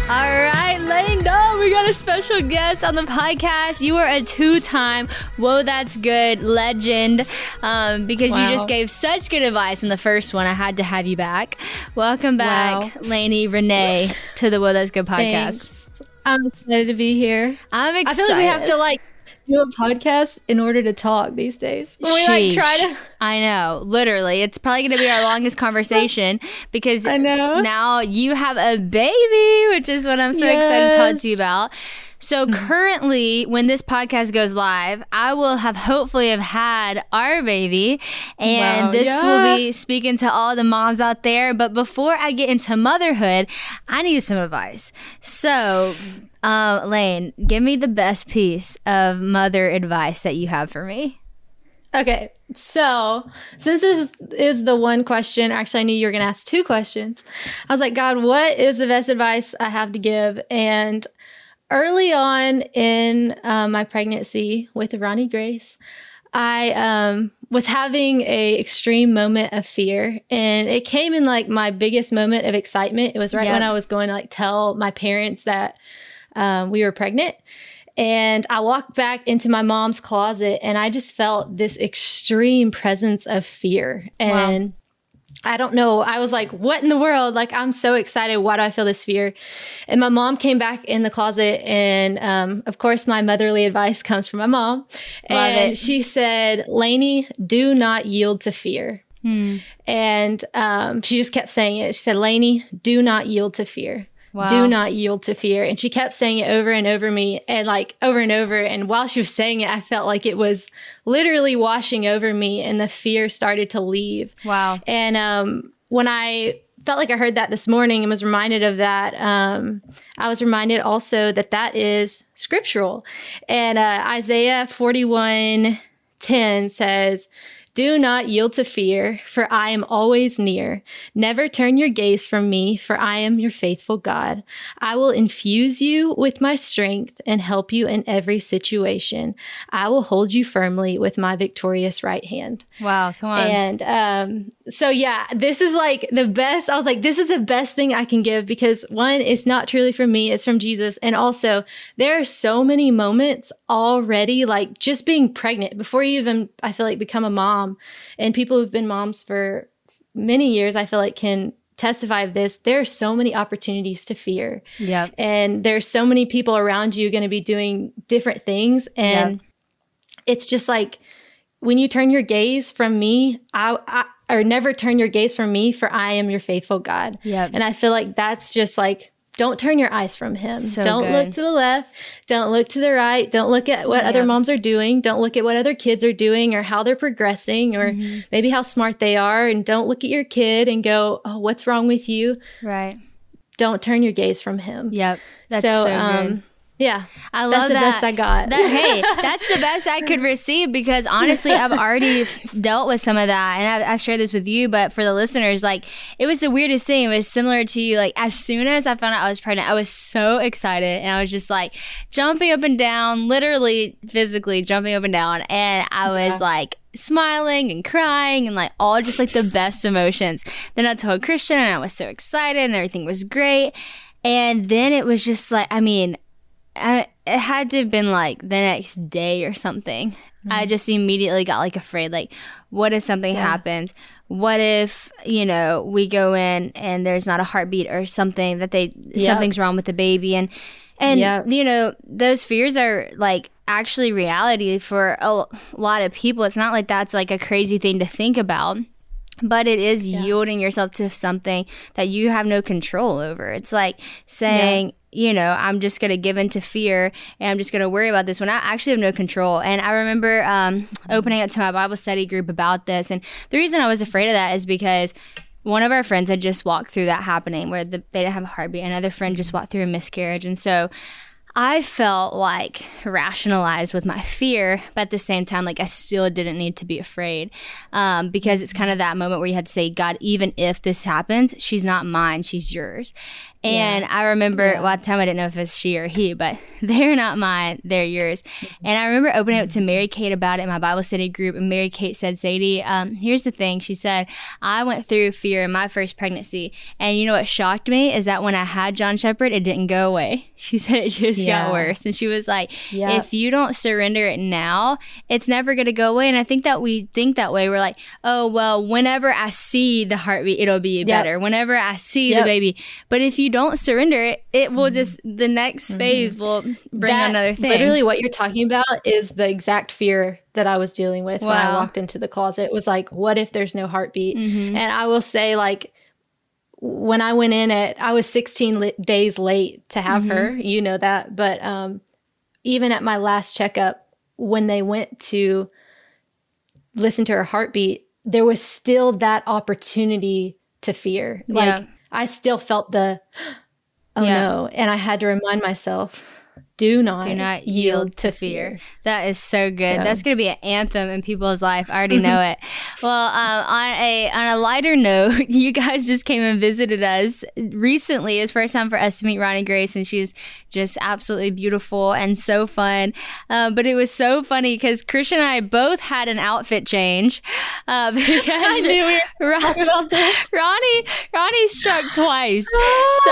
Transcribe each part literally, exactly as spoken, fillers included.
All right, Lane, no, we got a special guest on the podcast. You are a two-time Whoa, That's Good legend um, because wow. you just gave such good advice in the first one. I had to have you back. Welcome back, wow. Lainey Renee, to the Whoa, That's Good podcast. Thanks. I'm excited to be here. I'm excited. I feel like we have to like do a podcast in order to talk these days. When we like try to. I know, literally, it's probably going to be our longest conversation because I know. Now you have a baby, which is what I'm so yes. excited to talk to you about. So currently, when this podcast goes live, I will have hopefully have had our baby, and wow, this yeah. will be speaking to all the moms out there. But before I get into motherhood, I need some advice. So, um, Lane, give me the best piece of mother advice that you have for me. Okay, so since this is the one question, actually I knew you were going to ask two questions. I was like, God, what is the best advice I have to give? And early on in uh, my pregnancy with Ronnie Grace, I um, was having a extreme moment of fear, and it came in like my biggest moment of excitement. It was right yep. when I was going to like tell my parents that um, we were pregnant. And I walked back into my mom's closet, and I just felt this extreme presence of fear. And wow. I don't know. I was like, what in the world? Like, I'm so excited. Why do I feel this fear? And my mom came back in the closet. And um, of course, my motherly advice comes from my mom. Love and it. She said, Lainey, do not yield to fear. Hmm. And um, she just kept saying it. She said, Lainey, do not yield to fear. Wow. Do not yield to fear. And she kept saying it over and over me and like over and over. And while she was saying it, I felt like it was literally washing over me, and the fear started to leave. Wow. And um, when I felt like I heard that this morning and was reminded of that, um, I was reminded also that that is scriptural. And uh, Isaiah forty-one ten says, do not yield to fear, for I am always near. Never turn your gaze from me, for I am your faithful God. I will infuse you with my strength and help you in every situation. I will hold you firmly with my victorious right hand. Wow, come on. And um, so, yeah, this is like the best. I was like, this is the best thing I can give because, one, it's not truly from me, it's from Jesus. And also, there are so many moments already, like just being pregnant before you even, I feel like, become a mom. And people who've been moms for many years, I feel like, can testify of this. There are so many opportunities to fear. Yeah. And there's so many people around you going to be doing different things. And yep. it's just like, when you turn your gaze from me, I, I or never turn your gaze from me, for I am your faithful God. Yep. And I feel like that's just like, don't turn your eyes from him. So don't good. look to the left. Don't look to the right. Don't look at what yeah. other moms are doing. Don't look at what other kids are doing or how they're progressing or mm-hmm. maybe how smart they are. And don't look at your kid and go, oh, what's wrong with you? Right. Don't turn your gaze from him. Yep. That's so, so good. Um, yeah, I love that's the that. best I got. That, hey, that's the best I could receive because honestly, I've already dealt with some of that, and I, I share this with you. But for the listeners, like it was the weirdest thing. It was similar to you. Like as soon as I found out I was pregnant, I was so excited, and I was just like jumping up and down, literally, physically jumping up and down, and I was yeah. like smiling and crying and like all just like the best emotions. Then I told Christian, and I was so excited, and everything was great. And then it was just like, I mean. I, it had to have been like the next day or something. Mm-hmm. I just immediately got like afraid. Like, what if something yeah. happens? What if, you know, we go in and there's not a heartbeat or something that they, yep. something's wrong with the baby. And, and yep. you know, those fears are like actually reality for a lot of people. It's not like that's like a crazy thing to think about. But it is yeah. yielding yourself to something that you have no control over. It's like saying, yeah. you know, I'm just going to give in to fear and I'm just going to worry about this when I actually have no control. And I remember um, opening up to my Bible study group about this. And the reason I was afraid of that is because one of our friends had just walked through that happening where the, they didn't have a heartbeat. Another friend just walked through a miscarriage. And so I felt like rationalized with my fear, but at the same time, like I still didn't need to be afraid um, because it's kind of that moment where you had to say, God, even if this happens, she's not mine, she's yours. And Yeah. I remember, Yeah. well, at the time I didn't know if it was she or he, but they're not mine, they're yours. And I remember opening up to Mary Kate about it in my Bible study group. And Mary Kate said, Sadie, um, here's the thing. She said, I went through fear in my first pregnancy. And you know what shocked me is that when I had John Shepherd, it didn't go away. She said it just Yeah. got worse. And she was like, Yep. if you don't surrender it now, it's never going to go away. And I think that we think that way. We're like, oh, well, whenever I see the heartbeat, it'll be Yep. better. Whenever I see Yep. the baby. But if you don't surrender it, it will just, the next phase will bring That- another thing. Literally, what you're talking about is the exact fear that I was dealing with when I Wow. walked into the closet. It was like, what if there's no heartbeat? Mhm. And I will say, like, when I went in at, I was sixteen li- days late to have her. You know that. But um, even at my last checkup, when they went to listen to her heartbeat, there was still that opportunity to fear. Like, Yeah. I still felt the, oh Yeah. no. And I had to remind myself, do not, Do not yield to fear. That is so good. So- That's going to be an anthem in people's life. I already know it. Well, um, on a on a lighter note, you guys just came and visited us recently. It was first time for us to meet Ronnie Grace, and she's just absolutely beautiful and so fun. Uh, but it was so funny because Christian and I both had an outfit change uh, because I knew we were Ron- talking about this. Ronnie Ronnie struck twice. So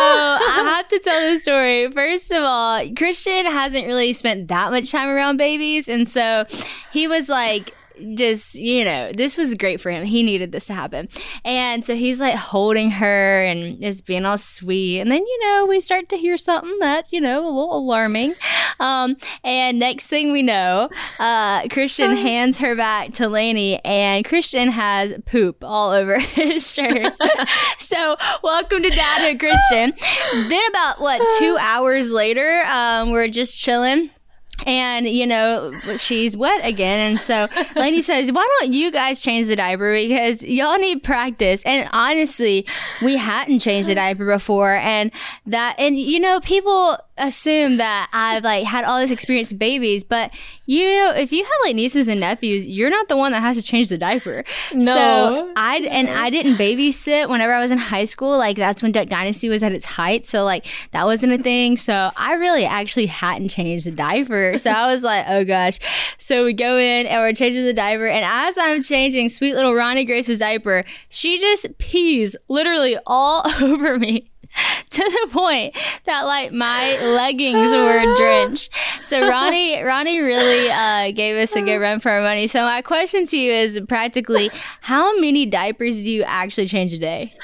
I have to tell the story. First of all, Christian hasn't really spent that much time around babies, and so he was like, just, you know, this was great for him. He needed this to happen. And so he's like holding her and is being all sweet. And then, you know, we start to hear something that, you know, a little alarming. Um, and next thing we know, uh, Christian hands her back to Lainey, and Christian has poop all over his shirt. So welcome to Dadhood, Christian. Then about, what, two hours later, um, we're just chilling. And, you know, she's wet again. And so Lainey says, why don't you guys change the diaper? Because y'all need practice. And honestly, we hadn't changed the diaper before. And that, and, you know, people assume that I've like had all this experience with babies. But, you know, if you have like nieces and nephews, you're not the one that has to change the diaper. No. So I, and I didn't babysit whenever I was in high school. Like, that's when Duck Dynasty was at its height. So, like, that wasn't a thing. So I really actually hadn't changed the diaper. So I was like, oh gosh. So we go in and we're changing the diaper. And as I'm changing sweet little Ronnie Grace's diaper, she just pees literally all over me. To the point that like my leggings were drenched. So Ronnie, Ronnie really uh, gave us a good run for our money. So my question to you is practically, how many diapers do you actually change a day?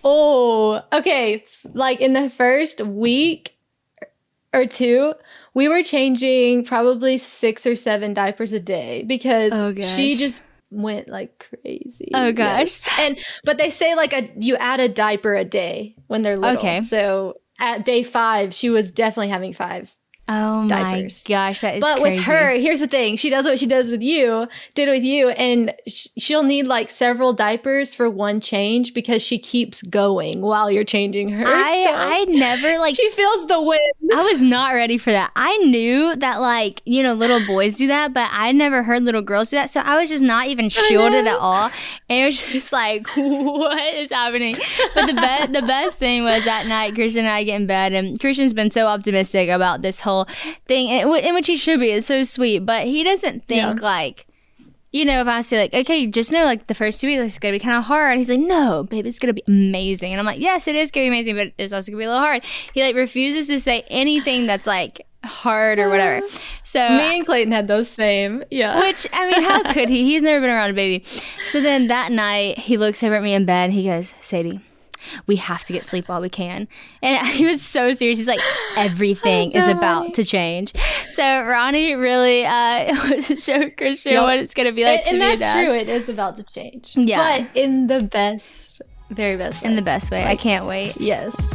Oh, okay. Like in the first week or two, we were changing probably six or seven diapers a day because Oh, gosh. she just went like crazy. Oh, gosh. Yes. And but they say like a you add a diaper a day when they're little. Okay. So at day five, she was definitely having five. Oh Diapers. my gosh, that is But crazy. with her, here's the thing. She does what she does with you, did with you, and sh- she'll need like several diapers for one change because she keeps going while you're changing her. I, So I never like she feels the wind. I was not ready for that. I knew that, like, you know, little boys do that, but I never heard little girls do that. So I was just not even shielded at all. And it was just like, what is happening? But the, be- the best thing was that night, Christian and I get in bed, and Christian's been so optimistic about this whole thing, and in which he should be. It's so sweet. But he doesn't think, Yeah. like, you know, if I say like, okay, just know like the first two weeks it's gonna be kind of hard. He's like, no, babe, it's gonna be amazing. And I'm like, yes, it is gonna be amazing, but it's also gonna be a little hard. He like refuses to say anything that's like hard or whatever. So Me and Clayton had those same. Yeah. which, I mean, how could he? He's never been around a baby. So then that night, he looks over at me in bed. He goes, Sadie, we have to get sleep while we can. And he was so serious. He's like, everything is about to change. So Ronnie really uh, showed Christian Yep. what it's going to be like and to and be a that's dad. true. It is about to change. Yeah. But in the best, very best way. In the best way. I can't wait. Yes.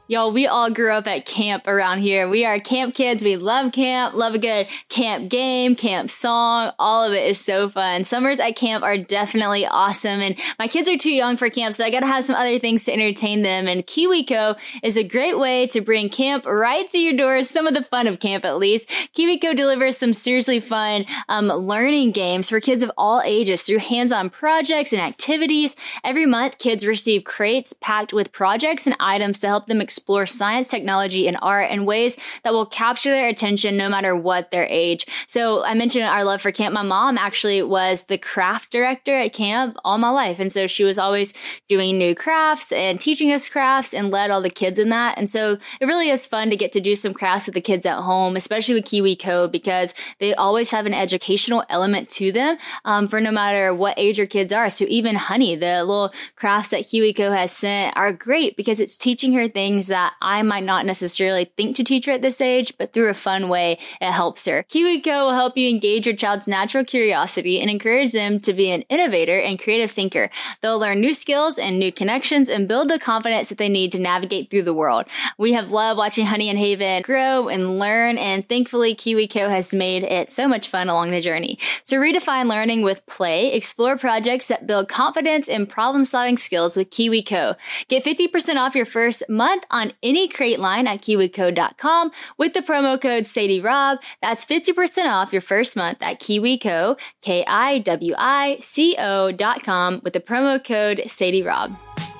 Y'all, we all grew up at camp around here. We are camp kids. We love camp, love a good camp game, camp song. All of it is so fun. Summers at camp are definitely awesome. And my kids are too young for camp, so I got to have some other things to entertain them. And KiwiCo is a great way to bring camp right to your door. Some of the fun of camp, at least. KiwiCo delivers some seriously fun um, learning games for kids of all ages through hands-on projects and activities. Every month, kids receive crates packed with projects and items to help them explore explore science, technology, and art in ways that will capture their attention no matter what their age. So I mentioned our love for camp. My mom actually was the craft director at camp all my life. And so she was always doing new crafts and teaching us crafts and led all the kids in that. And so it really is fun to get to do some crafts with the kids at home, especially with KiwiCo, because they always have an educational element to them um, for no matter what age your kids are. So even Honey, the little crafts that KiwiCo has sent are great because it's teaching her things that I might not necessarily think to teach her at this age, but through a fun way, it helps her. KiwiCo will help you engage your child's natural curiosity and encourage them to be an innovator and creative thinker. They'll learn new skills and new connections and build the confidence that they need to navigate through the world. We have loved watching Honey and Haven grow and learn, and thankfully KiwiCo has made it so much fun along the journey. So redefine learning with play, explore projects that build confidence and problem-solving skills with KiwiCo. Get fifty percent off your first month on any crate line at kiwico dot com with the promo code Sadie Rob. That's fifty percent off your first month at KiwiCo, K I W I C O dot com with the promo code Sadie Rob.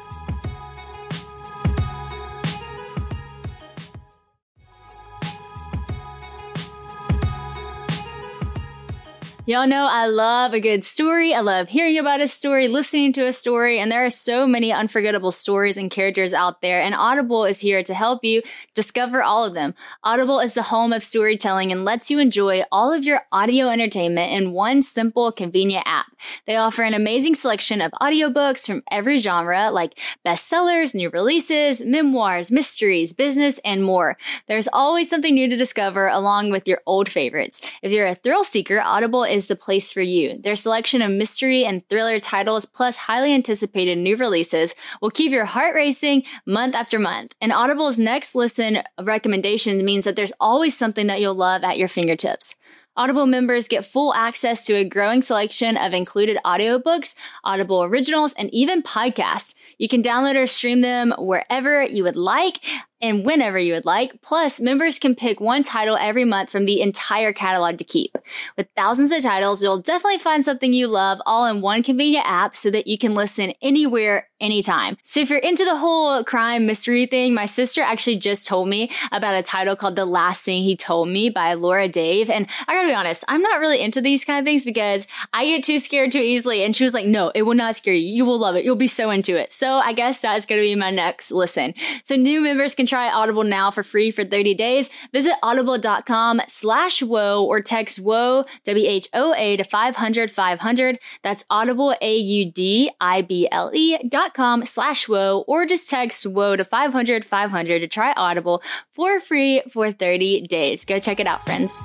Y'all know I love a good story. I love hearing about a story, listening to a story, and there are so many unforgettable stories and characters out there, and Audible is here to help you discover all of them. Audible is the home of storytelling and lets you enjoy all of your audio entertainment in one simple, convenient app. They offer an amazing selection of audiobooks from every genre, like bestsellers, new releases, memoirs, mysteries, business, and more. There's always something new to discover along with your old favorites. If you're a thrill seeker, Audible is is the place for you. Their selection of mystery and thriller titles plus highly anticipated new releases will keep your heart racing month after month. And Audible's next listen recommendation means that there's always something that you'll love at your fingertips. Audible members get full access to a growing selection of included audiobooks, Audible originals, and even podcasts. You can download or stream them wherever you would like and whenever you would like. Plus, members can pick one title every month from the entire catalog to keep. With thousands of titles, you'll definitely find something you love all in one convenient app so that you can listen anywhere, anytime. So if you're into the whole crime mystery thing, my sister actually just told me about a title called The Last Thing He Told Me by Laura Dave. And I gotta be honest, I'm not really into these kind of things because I get too scared too easily. And she was like, no, it will not scare you. You will love it. You'll be so into it. So I guess that's gonna be my next listen. So new members can try Audible now for free for thirty days. Visit audible.com slash whoa or text whoa, W H O A to five hundred five hundred. That's audible, A U D I B L E dot com slash whoa, or just text whoa to five hundred five hundred to try Audible for free for thirty days. Go check it out, friends.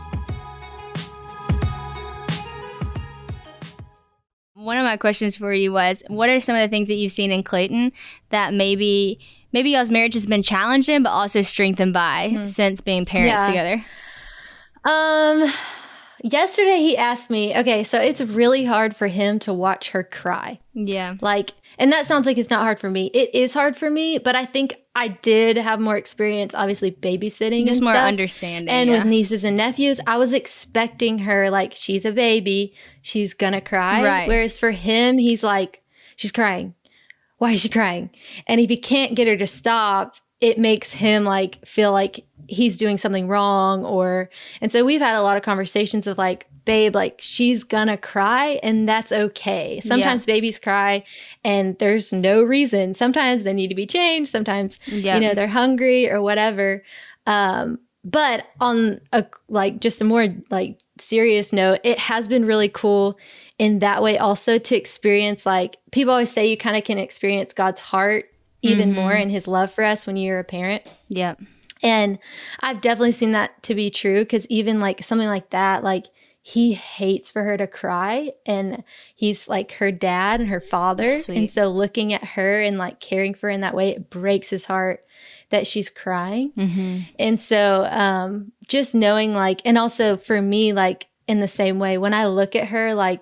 One of my questions for you was, what are some of the things that you've seen in Clayton that maybe maybe y'all's marriage has been challenged in, but also strengthened by mm-hmm. since being parents yeah. together? Um, yesterday he asked me, okay, so it's really hard for him to watch her cry. Yeah. Like, and that sounds like it's not hard for me. It is hard for me, but I think I did have more experience, obviously babysitting Just and more stuff. understanding. And yeah. with nieces and nephews, I was expecting her, like, she's a baby, she's gonna cry. Right. Whereas for him, he's like, she's crying. Why is she crying? And if he can't get her to stop, it makes him like feel like he's doing something wrong. Or, and so we've had a lot of conversations of like, babe, like she's gonna cry and that's okay. Sometimes yeah. babies cry and there's no reason. Sometimes they need to be changed. Sometimes, yeah. you know, they're hungry or whatever. Um, but on a, like just a more like serious note, it has been really cool in that way also to experience, like people always say you kind of can experience God's heart even mm-hmm. more and his love for us when you're a parent. Yeah. And I've definitely seen that to be true because even like something like that, like he hates for her to cry and he's like her dad and her father. Sweet. And so looking at her and like caring for her in that way, it breaks his heart that she's crying. Mm-hmm. And so um, just knowing like, and also for me, like in the same way, when I look at her, like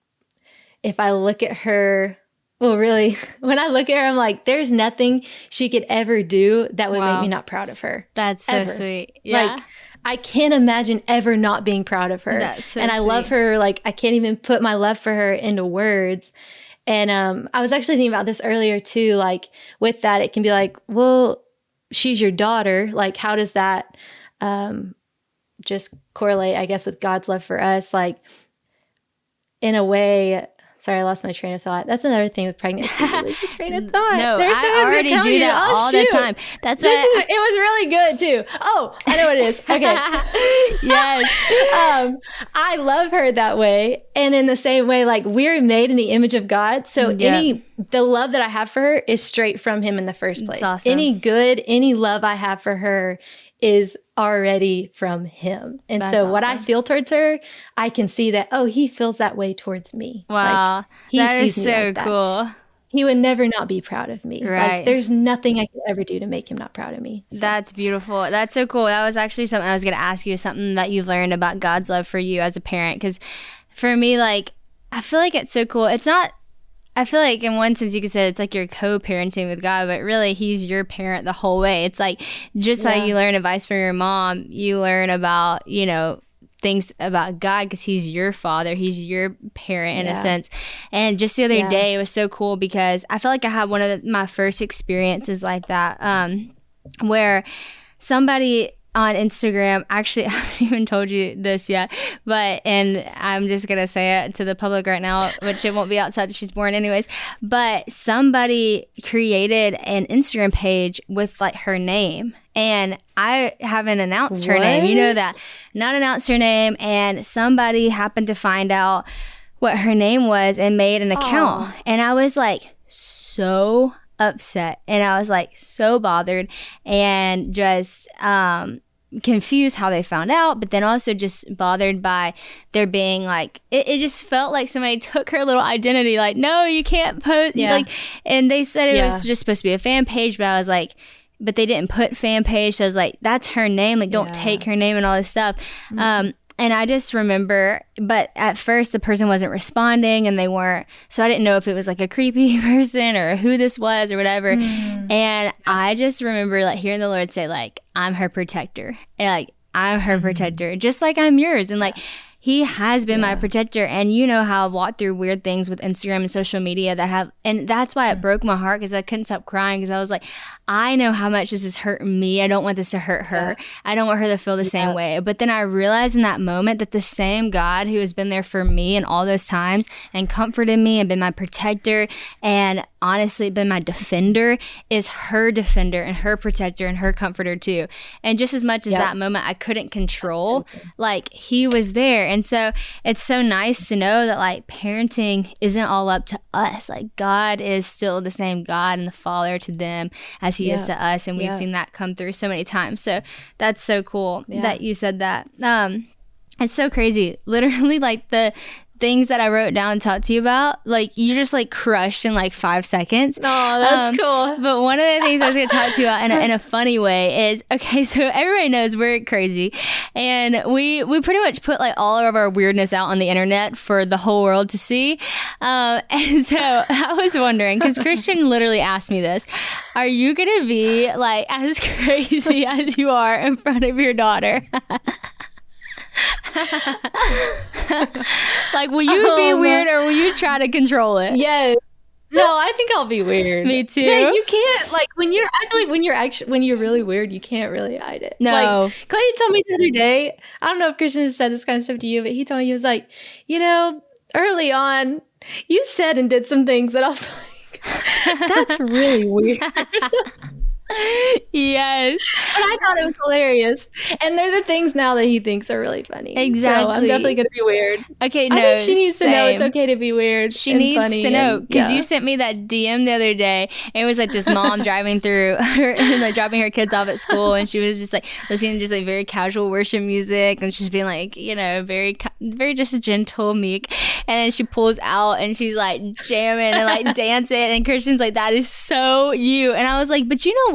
if I look at her, well, really, when I look at her, I'm like, there's nothing she could ever do that would Wow. make me not proud of her. That's so Ever. sweet. Yeah. Like, I can't imagine ever not being proud of her. That's so and I sweet. love her. Like, I can't even put my love for her into words. And um, I was actually thinking about this earlier too. Like, with that, it can be like, well, she's your daughter. Like, how does that um, just correlate, I guess, with God's love for us? Like, in a way, sorry, I lost my train of thought. That's another thing with pregnancy. You lose your train of thought. No, There's I someone's gonna already tell do you, that "Oh, all shoot, the time. That's This why. is, it was really good too. Oh, I know what it is. Okay. Yes. um, I love her that way. And in the same way, like we're made in the image of God. So Yeah. any, the love that I have for her is straight from him in the first place. That's awesome. Any good, any love I have for her is already from him. And That's so what I awesome. feel towards her, I can see that, oh, he feels that way towards me. Wow. Like, he That is sees me so like that. cool. He would never not be proud of me. Right. Like there's nothing I could ever do to make him not proud of me. So. That's beautiful. That's so cool. That was actually something I was going to ask you, something that you've learned about God's love for you as a parent. Because for me, like, I feel like it's so cool. It's not, I feel like in one sense you could say it's like you're co-parenting with God, but really he's your parent the whole way. It's like just Yeah. how you learn advice from your mom, you learn about, you know, things about God because he's your father. He's your parent in Yeah. a sense. And just the other Yeah. day, it was so cool because I feel like I had one of the, my first experiences like that um, where somebody on Instagram, actually, I haven't even told you this yet, but, and I'm just going to say it to the public right now, which it won't be outside till she's born anyways, but somebody created an Instagram page with like her name. And I haven't announced her name. You know that. Not announced her name. And somebody happened to find out what her name was and made an account. Aw. And I was like so upset. And I was like so bothered and just um, confused how they found out. But then also just bothered by there being like, it, it just felt like somebody took her little identity. Like, no, you can't post. Yeah. Like, and they said it Yeah. was just supposed to be a fan page. But I was like, but they didn't put fan page. So I was like, that's her name. Like, don't Yeah. take her name and all this stuff. Um, and I just remember, but at first the person wasn't responding and they weren't. So I didn't know if it was like a creepy person or who this was or whatever. And I just remember like hearing the Lord say like, I'm her protector. And like, I'm her protector, just like I'm yours. And like, he has been my protector. And you know how I've walked through weird things with Instagram and social media that have, and that's why it broke my heart because I couldn't stop crying because I was like, I know how much this is hurting me. I don't want this to hurt her. I don't want her to feel the same way. But then I realized in that moment that the same God who has been there for me in all those times and comforted me and been my protector and honestly been my defender is her defender and her protector and her comforter too. And just as much as Yep. that moment I couldn't control, like he was there. And so it's so nice to know that like parenting isn't all up to us. Like God is still the same God and the Father to them as he is Yeah. to us. And we've Yeah. seen that come through so many times. So that's so cool Yeah. that you said that. Um, it's so crazy. Literally like the things that I wrote down and talked to you about, like you just like crushed in like five seconds. Oh, that's Um, cool. But one of the things I was going to talk to you about in a, in a funny way is, okay, so everybody knows we're crazy. And we, we pretty much put like all of our weirdness out on the internet for the whole world to see. Um, and so I was wondering, because Christian literally asked me this, are you going to be like as crazy as you are in front of your daughter? Like, will you be Oh, my- weird or will you try to control it? Yes. No, I think I'll be weird. Me too. Yeah, you can't like when you're. I feel like when you're actually when you're really weird, you can't really hide it. No. Like, Clay told me the other day. I don't know if Christian has said this kind of stuff to you, but he told me he was like, you know, early on, you said and did some things that I was like, that's really weird. Yes. But I thought it was hilarious. And they're the things now that he thinks are really funny. So I'm Exactly. definitely going to be weird. Okay, no. I think she needs to know it's same. okay to be weird. She and needs funny to know and- because yeah. you sent me that D M the other day. And it was like this mom driving through, her, like dropping her kids off at school, and she was just like listening to just like very casual worship music, and she's being like, you know, very, very just gentle, meek. And then she pulls out and she's like jamming and like dancing, and Christian's like, that is so you. And I was like, but you know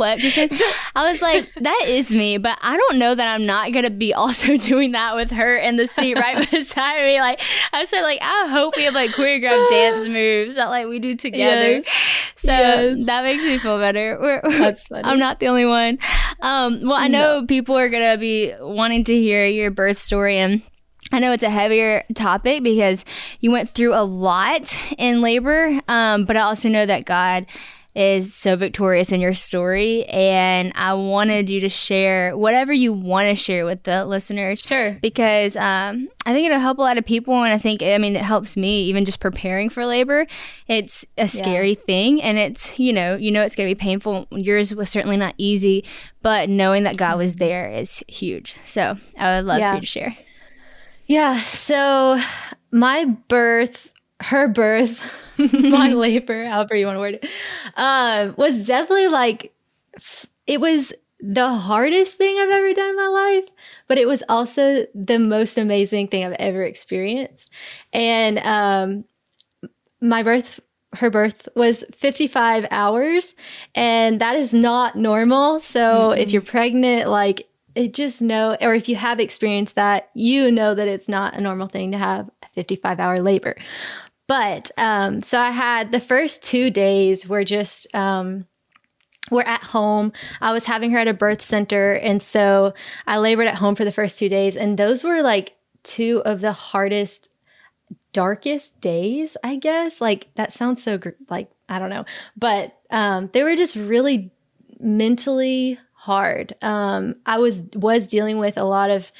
what, Kristen? I was like, that is me, but I don't know that I'm not going to be also doing that with her in the seat right beside me. Like, I said, like, I hope we have like choreographed dance moves that like we do together. Yes. So yes. that makes me feel better. We're, That's funny. I'm not the only one. Um, well, I know no. people are going to be wanting to hear your birth story, and I know it's a heavier topic because you went through a lot in labor, um, but I also know that God is so victorious in your story, and I wanted you to share whatever you want to share with the listeners. Sure. Because um, I think it'll help a lot of people, and I think, I mean, it helps me even just preparing for labor. It's a scary yeah. thing, and it's, you know, you know it's going to be painful. Yours was certainly not easy, but knowing that God was there is huge. So I would love yeah. for you to share. Yeah, so my birth, her birth, my labor, however you want to word it, uh, was definitely like, it was the hardest thing I've ever done in my life, but it was also the most amazing thing I've ever experienced. And um, my birth, her birth was fifty-five hours, and that is not normal. So mm-hmm. if you're pregnant, like, it just know, or if you have experienced that, you know that it's not a normal thing to have a fifty-five hour labor. But, um, so I had the first two days were just, um, we're at home. I was having her at a birth center. And so I labored at home for the first two days. And those were like two of the hardest, darkest days, I guess. Like, that sounds so gr- like, I don't know, but, um, they were just really mentally hard. Um, I was, was dealing with a lot of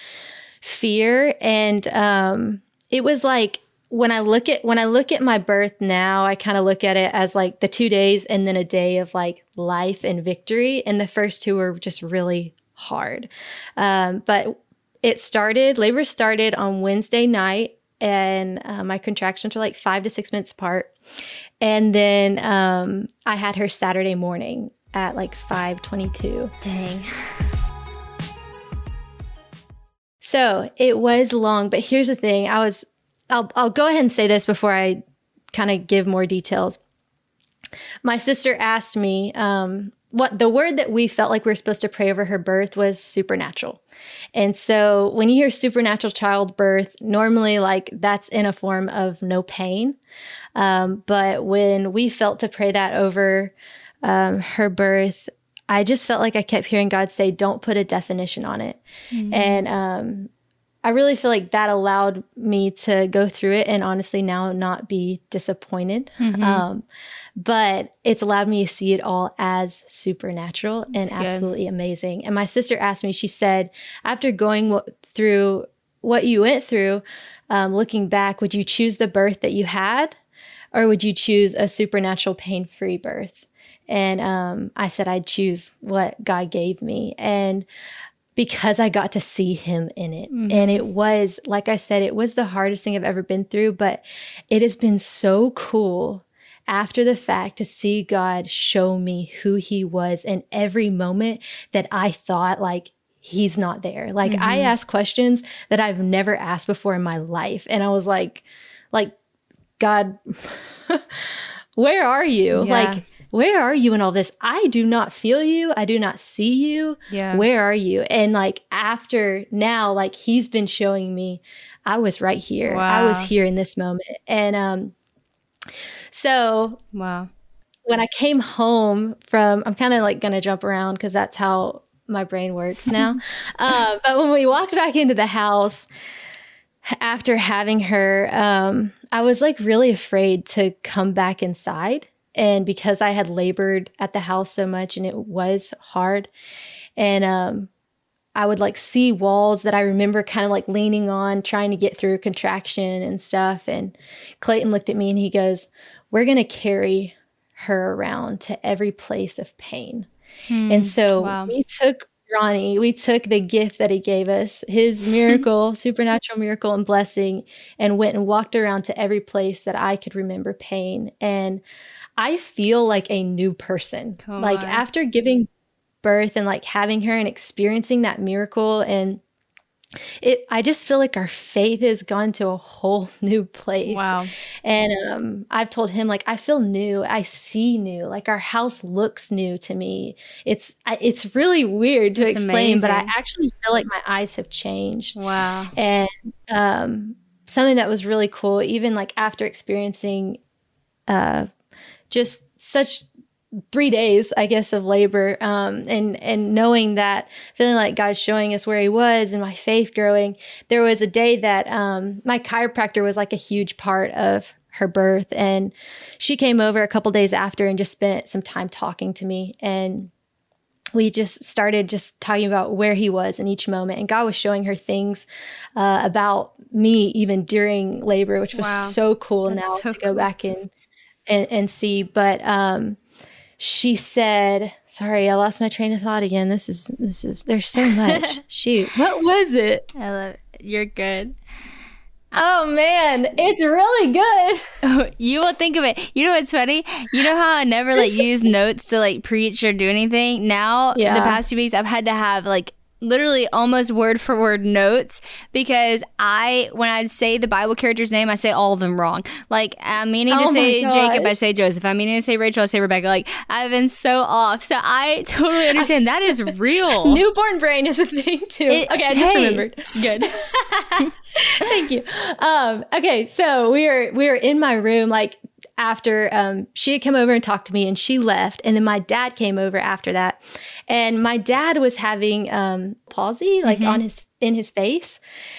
fear, and, um, it was like, when I look at, when I look at my birth now, I kind of look at it as like the two days and then a day of like life and victory. And the first two were just really hard. Um, but it started, labor started on Wednesday night, and uh, my contractions were like five to six minutes apart. And then, um, I had her Saturday morning at like five twenty-two. Dang. So it was long, but here's the thing. I was, I'll, I'll go ahead and say this before I kind of give more details. My sister asked me, um, what the word that we felt like we were supposed to pray over her birth was supernatural. And so when you hear supernatural childbirth, normally like that's in a form of no pain. Um, but when we felt to pray that over Um, her birth, I just felt like I kept hearing God say, don't put a definition on it. Mm-hmm. And um, I really feel like that allowed me to go through it and honestly now not be disappointed. Mm-hmm. Um, but it's allowed me to see it all as supernatural That's and good. Absolutely amazing. And my sister asked me, she said, after going w- through what you went through, um, looking back, would you choose the birth that you had, or would you choose a supernatural pain-free birth? And um, I said I'd choose what God gave me. And because I got to see him in it. Mm-hmm. And it was, like I said, it was the hardest thing I've ever been through, but it has been so cool after the fact to see God show me who he was in every moment that I thought like, he's not there. Like mm-hmm. I asked questions that I've never asked before in my life. And I was like, like, God, where are you? Yeah. Like, where are you in all this? I do not feel you. I do not see you. Yeah. Where are you? And like after now, like he's been showing me I was right here. Wow. I was here in this moment. And um, so wow. when I came home from, I'm kind of like going to jump around because that's how my brain works now. uh, but when we walked back into the house after having her, um, I was like really afraid to come back inside. And because I had labored at the house so much and it was hard, and um, I would like see walls that I remember kind of like leaning on, trying to get through a contraction and stuff. And Clayton looked at me and he goes, we're going to carry her around to every place of pain. Hmm, and so wow. we took Ronnie, we took the gift that he gave us, his miracle, supernatural miracle and blessing, and went and walked around to every place that I could remember pain. And I feel like a new person. Come like on. After giving birth and like having her and experiencing that miracle and it I just feel like our faith has gone to a whole new place. Wow. And um I've told him, like, I feel new. I see new. Like, our house looks new to me. It's I, it's really weird to That's explain, but I amazing. actually feel like my eyes have changed. Wow. And um something that was really cool, even like after experiencing uh just such three days, I guess, of labor, um, and and knowing that, feeling like God's showing us where He was, and my faith growing. There was a day that um, my chiropractor was like a huge part of her birth, and she came over a couple days after and just spent some time talking to me, and we just started just talking about where He was in each moment, and God was showing her things uh, about me even during labor, which was Wow. so cool. That's now so to go cool. back and and, and see, but. Um, She said, sorry, I lost my train of thought again. This is, this is, there's so much. Shoot. What was it? I love it. You're good. Oh man, it's really good. You will think of it. You know what's funny? You know how I never like This is- use notes to like preach or do anything? Now, Yeah. the past two weeks, I've had to have like literally almost word for word notes because I, when I say the Bible character's name, I say all of them wrong. Like, I'm meaning to Oh my say Jacob, I gosh. say Joseph. I'm meaning to say Rachel, I say Rebecca. Like, I've been so off. So I totally understand. That is real. Newborn brain is a thing too. It- okay, I just hey. remembered. Good. Thank you. Um, okay, so we were we were in my room like after um, she had come over and talked to me, and she left, and then my dad came over after that, and my dad was having um, palsy like Mhm. on his in his face,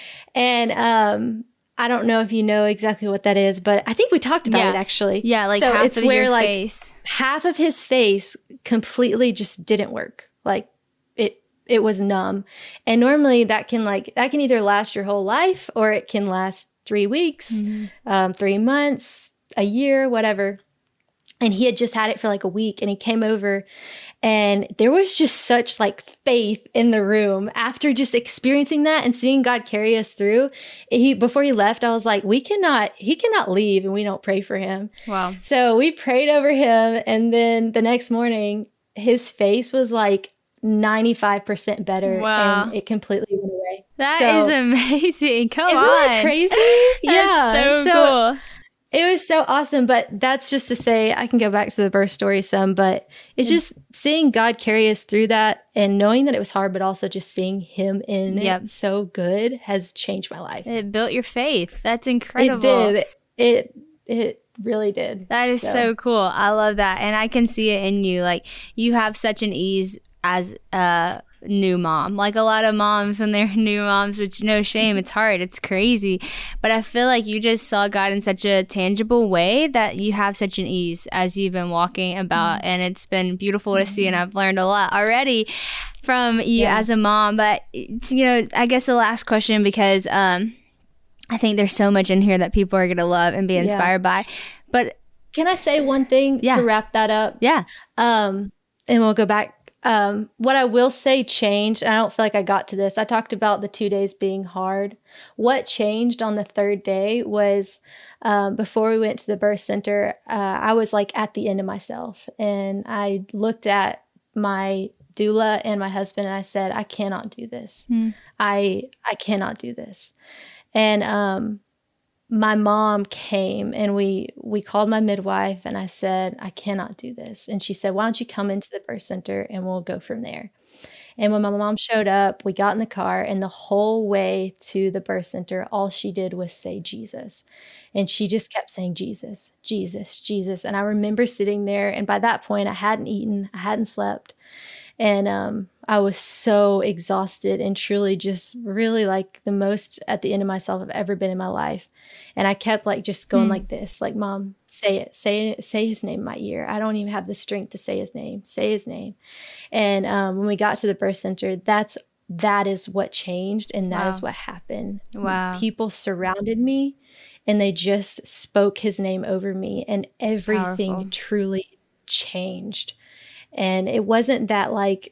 and um, I don't know if you know exactly what that is, but I think we talked about Yeah. it actually. Yeah, like so half it's of where your like face. half of his face completely just didn't work. Like it it was numb. And normally that can like that can either last your whole life or it can last three weeks, Mhm. um, three months, a year, whatever. And he had just had it for like a week, and he came over, and there was just such like faith in the room after just experiencing that and seeing God carry us through. He before he left, I was like, we cannot he cannot leave and we don't pray for him. Wow. So we prayed over him, and then the next morning, his face was like ninety-five percent better, Wow. and it completely went away. That So- is amazing. Come Isn't on. that crazy? That's so, so cool. it was so awesome. But that's just to say, I can go back to the birth story some, but it's just seeing God carry us through that and knowing that it was hard, but also just seeing Him in Yep. it so good has changed my life. It built your faith. That's incredible. It did. It it really did. That is so. cool. I love that. And I can see it in you. Like, you have such an ease as a new mom. Like a lot of moms when they're new moms, which no shame, it's hard, it's crazy. But I feel like you just saw God in such a tangible way that you have such an ease as you've been walking about. Mm-hmm. And it's been beautiful to see. And I've learned a lot already from you Yeah. as a mom. But, you know, I guess the last question, because um, I think there's so much in here that people are going to love and be Yeah. inspired by. But Can I say one thing Yeah. to wrap that up? yeah. Um, and we'll go back. Um, what I will say changed, and I don't feel like I got to this. I talked about the two days being hard. What changed on the third day was um, before we went to the birth center, uh, I was like at the end of myself. And I looked at my doula and my husband, and I said, I cannot do this. Hmm. I I cannot do this. And um, my mom came, and we we called my midwife, and I said, I cannot do this. And she said, why don't you come into the birth center and we'll go from there. And when my mom showed up, we got in the car, and the whole way to the birth center, all she did was say Jesus. And she just kept saying Jesus, Jesus, Jesus. And I remember sitting there, and by that point I hadn't eaten, I hadn't slept. And um, I was so exhausted and truly just really like the most at the end of myself I've ever been in my life. And I kept like just going Mm. like this, like, Mom, say it, say it, say his name in my ear. I don't even have the strength to say his name, say his name. And um, when we got to the birth center, that's that is what changed, and that is Wow. what happened. Wow. People surrounded me, and they just spoke his name over me, and It's everything powerful. truly changed. And it wasn't that like,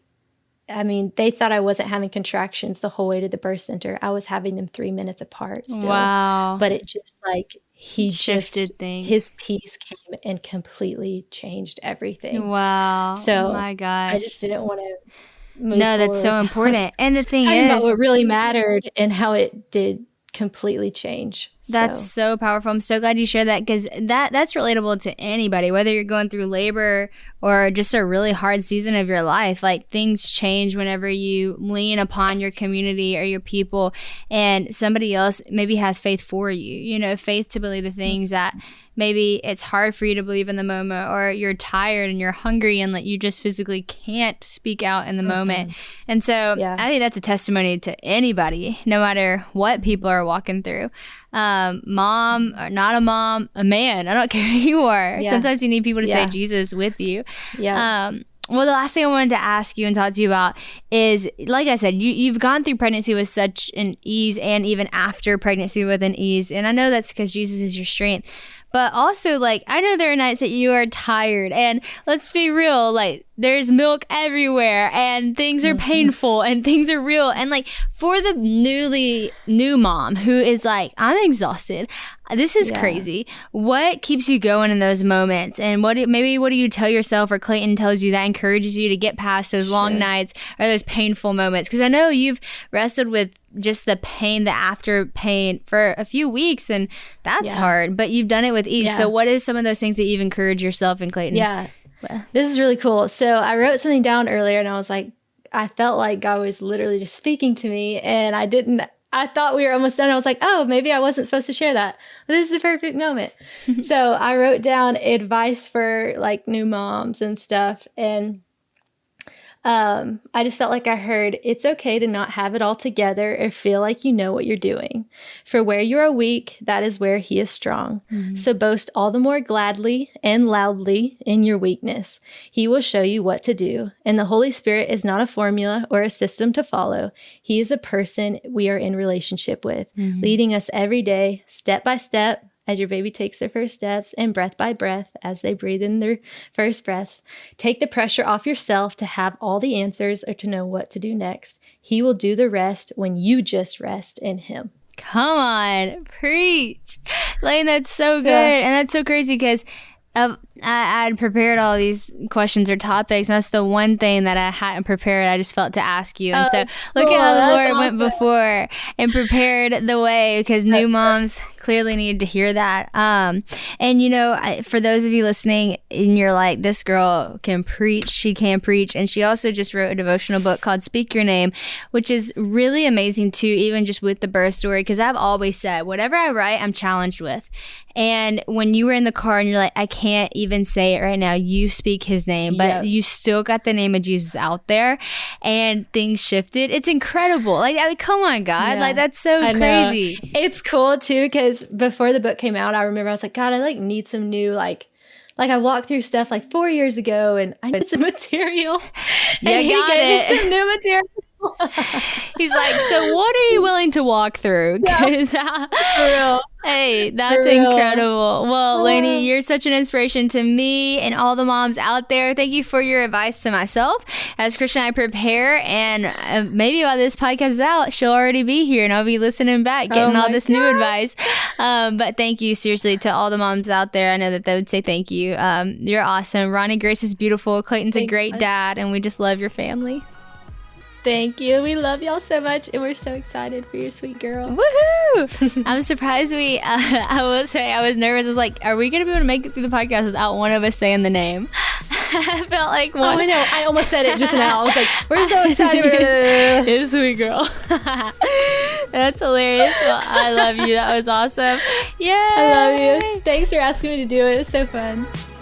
I mean, they thought I wasn't having contractions the whole way to the birth center. I was having them three minutes apart still. Wow. But it just like, he shifted just, things. his peace came and completely changed everything. Wow. So, oh my gosh. I just didn't want to move No, that's so forward. important. And the thing Talking about is, what really mattered and how it did completely change. that's So, so powerful. I'm so glad you shared that, because that that's relatable to anybody, whether you're going through labor or just a really hard season of your life. Like, things change whenever you lean upon your community or your people, and somebody else maybe has faith for you. You know, faith to believe the things that maybe it's hard for you to believe in the moment, or you're tired and you're hungry and like you just physically can't speak out in the mm-hmm. moment. And so yeah. I think that's a testimony to anybody, no matter what people are walking through. Um, mom or not a mom, a man, I don't care who you are. Yeah. Sometimes you need people to yeah. say Jesus with you. Yeah. Um, well, the last thing I wanted to ask you and talk to you about is, like I said, you, you've gone through pregnancy with such an ease, and even after pregnancy with an ease. And I know that's because Jesus is your strength. But also, like, I know there are nights that you are tired, and let's be real, like, there's milk everywhere, and things are painful, and things are real. And like, for the newly new mom who is like, I'm exhausted, this is yeah. crazy. What keeps you going in those moments? And what do, maybe what do you tell yourself, or Clayton tells you, that encourages you to get past those long sure. nights or those painful moments? Because I know you've wrestled with just the pain, the after pain for a few weeks, and that's yeah. hard, but you've done it with ease. Yeah. So what is some of those things that you've encouraged yourself in, Clayton? Yeah. This is really cool. So I wrote something down earlier, and I was like, I felt like God was literally just speaking to me, and I didn't, I thought we were almost done. I was like, oh, maybe I wasn't supposed to share that. But this is the perfect moment. So I wrote down advice for like new moms and stuff. And Um, I just felt like I heard, it's okay to not have it all together or feel like you know what you're doing. For where you are weak, that is where he is strong. Mm-hmm. So boast all the more gladly and loudly in your weakness. He will show you what to do. And the Holy Spirit is not a formula or a system to follow. He is a person we are in relationship with, mm-hmm. leading us every day, step by step, as your baby takes their first steps, and breath by breath as they breathe in their first breaths. Take the pressure off yourself to have all the answers or to know what to do next. He will do the rest when you just rest in him. Come on, preach. Lane, that's so good. And that's so crazy, because Uh, I had prepared all these questions or topics, and that's the one thing that I hadn't prepared. I just felt to ask you. And oh, so look cool. at how the Lord awesome. went before and prepared the way, because new moms clearly needed to hear that. Um, and, you know, I, for those of you listening, and you're like, this girl can preach, she can preach. And she also just wrote a devotional book called Speak Your Name, which is really amazing too, even just with the birth story, because I've always said, whatever I write, I'm challenged with. And when you were in the car and you're like, I can't even say it right now, you speak his name, but yep. you still got the name of Jesus out there, and things shifted. It's incredible. Like, I mean, come on, God. Yeah. Like, that's so I crazy. Know. It's cool too, because before the book came out, I remember I was like, God, I like need some new, like, Like I walked through stuff like four years ago, and I need some material. Yeah, and he got gave it. me some new material. He's like, so what are you willing to walk through? Cause, uh, For real. Hey, that's For real. incredible. Well, Lainey, you're such an inspiration to me and all the moms out there. Thank you for your advice to myself. As Christian and I prepare, and uh, maybe while this podcast is out, she'll already be here, and I'll be listening back, getting oh all this God. new advice. Um, but thank you, seriously, to all the moms out there. I know that they would say thank you. Um, you're awesome. Ronnie Grace is beautiful. Clayton's Thanks, a great man. dad, and we just love your family. Thank you. We love y'all so much, and we're so excited for your sweet girl. Woohoo! I'm surprised we, uh, I will say, I was nervous. I was like, are we going to be able to make it through the podcast without one of us saying the name? I felt like one. Oh, I know. I almost said it just now. I was like, we're so excited. It's sweet girl. That's hilarious. Well, I love you. That was awesome. Yay! I love you. Thanks for asking me to do it. It was so fun.